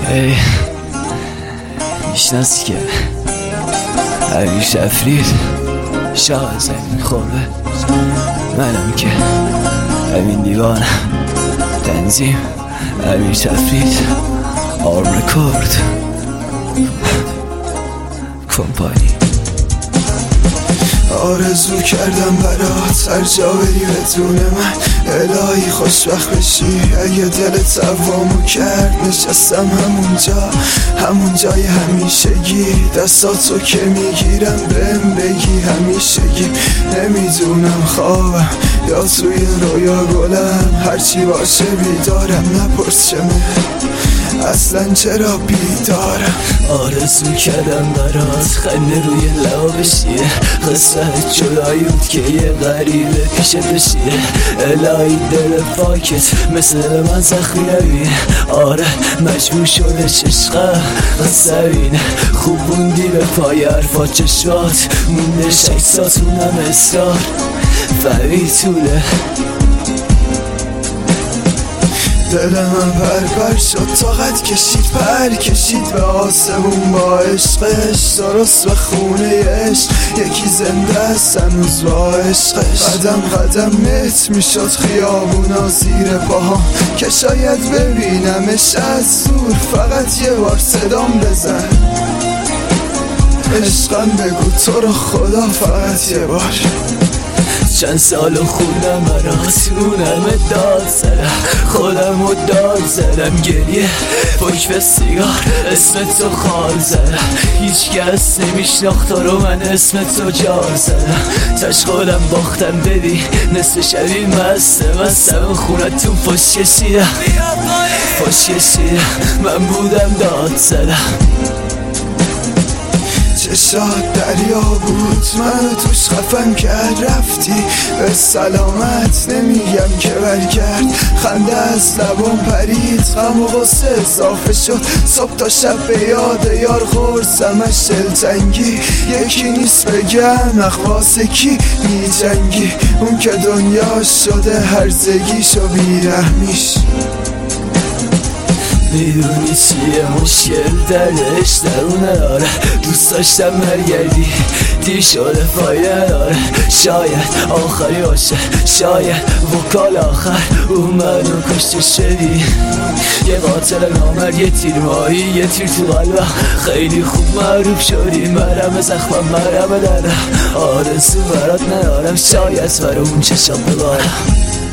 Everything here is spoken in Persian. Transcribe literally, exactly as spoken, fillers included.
ای میشناسی که امیر شفرید شاه زمین خوبه، منم که امین دیوانم. تنظیم امیر شفرید، آرم رکورد کمپانی. آرزو کردم برات هر جا بری بدون من، الهی خوشبخت بشی اگه دلت توامو کرد. نشستم همونجا همون جای همیشگی، دستاتو که میگیرم بهم بگی همیشگی. نمیدونم خوابم یا توی رویا گلم، هرچی باشه بیدارم، نپرس چمه اصلا چرا بیدارم. آرزو کردم برات خنده روی لبا بشیه، قصه جدایی بود که یه غریبه پیشه بشیه. الهی دل پاکت مثل من زخمی نبینه، آره مجبور شده چشقم قصه بینه. خوب بوندی به پای حرفا چشمات مونده شکساتونم اصرار فهمی طوله. دلم هم پر پر شد، طاقت کشید پر کشید به آسمون با عشقش. درست به خونه عشق یکی زنده است هنوز با عشقش. قدم قدم مت میشد خیابونا زیر پاها، که شاید ببینمش از دور، فقط یه بار صدام بزن. عشقم بگو تو رو خدا فقط یه بار. چند سال خوندم برات اونم داد زدم، خودم رو داد زدم، گریه پشت به سیگار اسم تو خال زدم. هیچ کس نمیشناخت تو رو، من اسم تو جار زدم. تش خودم باختم ببین نصف شبی مسته مستم، خونتون پشت کشیدم پشت کشیدم، من بودم داد زدم. چشات دریا بود منو توش خفن کرد، رفتی به سلامت نمیگم که برگرد. خنده از لبم پرید، غم و غصه اضافه شد، صبح تا شب به یاد یار خورسمش دلتنگی. یکی نیست بگم اخواست کی میجنگی، اون که دنیا شده هرزگیش و بیرحمیش. میدونی چیه مشکل درش درونه داره، دوست داشتم برگردی دیر شده فایده نداره. شاید آخری باشه، شاید وکال آخر اون منو کشته شدی. یه قاتل نامرد، یه تیر ماهی، یه تیر تو قلبم، خیلی خوب معروف شدی. مرم زخمم مرم دردم، آرزو برات ندارم، شاید برای اون چشم ببارم.